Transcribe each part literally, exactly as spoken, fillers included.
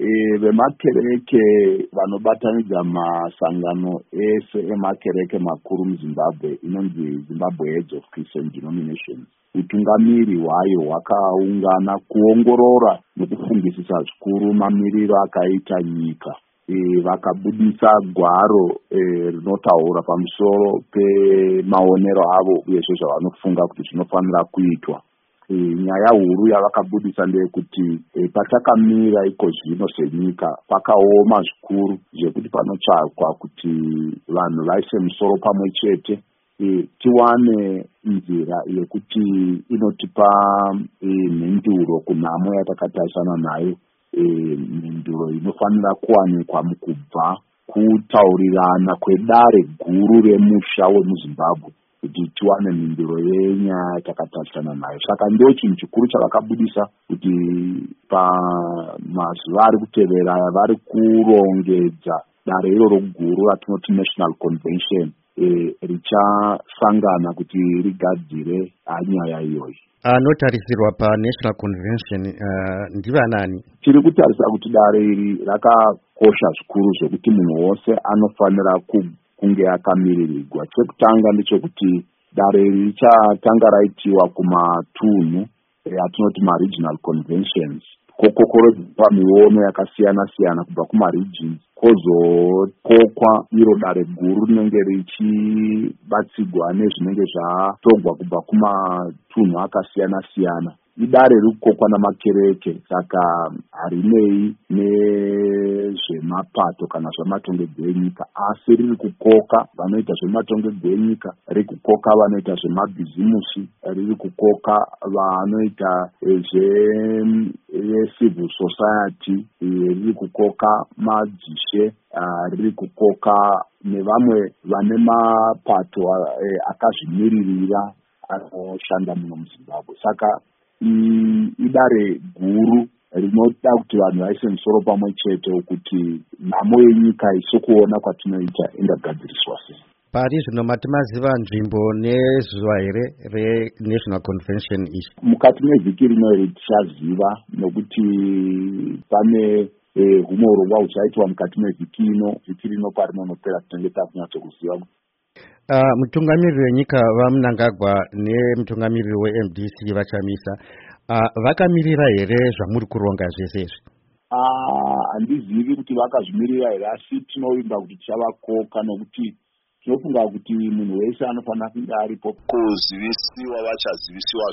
vemakereke vanobatanidza masangano ese emakereke makuru muZimbabwe inonzi Zimbabwe Heads of Christian Denominations. Utungamiri hwayo hwakaungana kuongorora nekufungisisa zvikuru mamiriro akaita nyika. E, vakabudisa gwaro e, rinotaura pamusoro pemaonero avo uyezve zvavanofunga kuti zvinofanira kuitwa. E, nyaya huru yavakabudisa ndeyekuti e, pachakamira iko zvino senyika pakaoma zvikuru zvekuti panotsvakwa kuti vanhu vaise musoro pamwe chete. E, tiwane nzira yekuti inotipa e, mhinduro kunhamo yatakatarisana nayo. Mhinduro inofanira kuwanikwa mukubva kutaurirana kwedare guru remusha wemuZimbabwe kuti tiwane mhinduro yenyaya yatakatarisana nayo. Saka ndo chinhu chikuru chavakabudisa kuti pamazuva ari kutevera vari kurongedza dare iroro guru ratinoti National Convention e, richasangana kuti rigadzire nyaya iyoyi. Anotarisirwa paNational Convention uh, ndivanani? Tiri kutarisa kuti dare iri rakakosha zvikuru zvekuti munhu wose anofanira kunge akamiririgwa. Chekutanga ndechekuti dare iri richatanga raitiwa kumatunhu atinoti ma-regional conventions, kokokorodzwa miono yakasiyana siyana kubva kuma-regions, kozokokwa iro dare guru rinenge richibatsigwa nezvinenge zvatogwa kubva kumatunhu akasiyana siyana. Idare riri kukokwa namakereke, saka harinei nezvemapato kana zvematongedzero enyika, asi riri kukoka vanoita zvematongedzero enyika, riri kukoka vanoita zvemabhizimusi, riri kukoka vanoita zve-civil society, riri kukoka madzishe, riri kukoka nevamwe vane mapato akazvimiririra anoshanda muno muZimbabwe. Saka idare guru rinoda kuti vanhu vaise musoro pamwe chete kuti nhamo yenyika isokuona kwatinoita ingagadziriswa sei. Pari zvino matimaziva nzvimbo nezuva here reNational Convention ichi? Mukati mevhiki rino iri tichaziva, nokuti pane humwe urongwa huchaitwa mukati mevhiki ino. Vhiki rino parinonopera tinenge takunyatsokuziva. Uh, mutungamiriri wenyika vaMnangagwa nemutungamiriri we-M D C vachamisa uh, vakamirira here zvamuri kuronga zvese izvi? Handizivi uh, kuti vakazvimirira here, asi tinovimba kuti tichavakoka, nokuti tinofunga kuti munhu wese anofanira kunge aripo kuzivisiwa, vachazivisiwa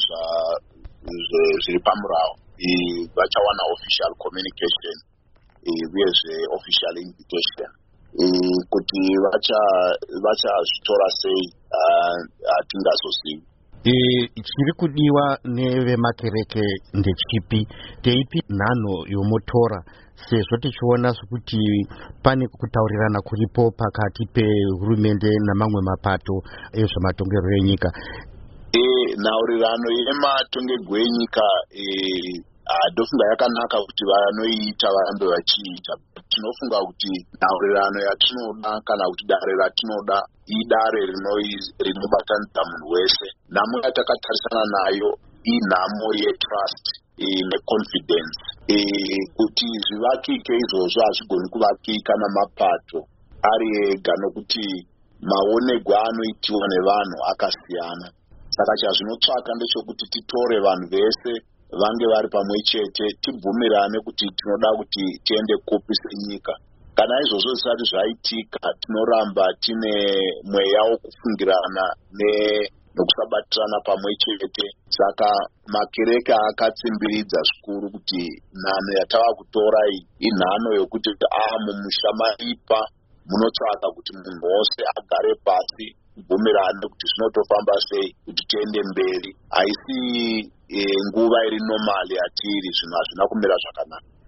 zviri pamurao. Vachawana official communication uyezve official invitation. Kuti vachazvitora sei hatingazozivi. Chiri kudiwa nevemakereke ndechipi? Ndeipi nhano yomotora, sezvo tichiona kuti pane kutaurirana kuripo pakati pehurumende namamwe mapato ezvematongero enyika? Nhaurirano yematongerwo enyika ndofunga yakanaka kuti vanoiita varambe vachiita. Tinofunga kuti nhaurirano yatinoda kana kuti dare ratinoda idare rinobatanidza munhu wese. Nhamo yatakatarisana nayo inhamo yetrust neconfidence. Kuti zvivakike izvozvo hazvigoni kuvakika namapato ari ega, nokuti maonegwo anoitiwa nevanhu akasiyana. Saka chazvinotsvaka ndechekuti titore vanhu vese vange vari pamwe chete, tibvumirane kuti tinoda kuti tiende kupi senyika. Kana izvozvo zvisati zvaitika, tinoramba tine mweya wokufungirana nokusabatirana pamwe chete. Saka makereke akatsimbiridza zvikuru kuti nhano yatava kutora iyi inhano yokuti ah mumusha maripa munotsvaka kuti munhu wose agare pasi, bvumirane kuti zvinotofamba sei kuti tiende mberi. Haisi nguva iri normali yatiri, zvinhu hazvina kumira zvakanaka.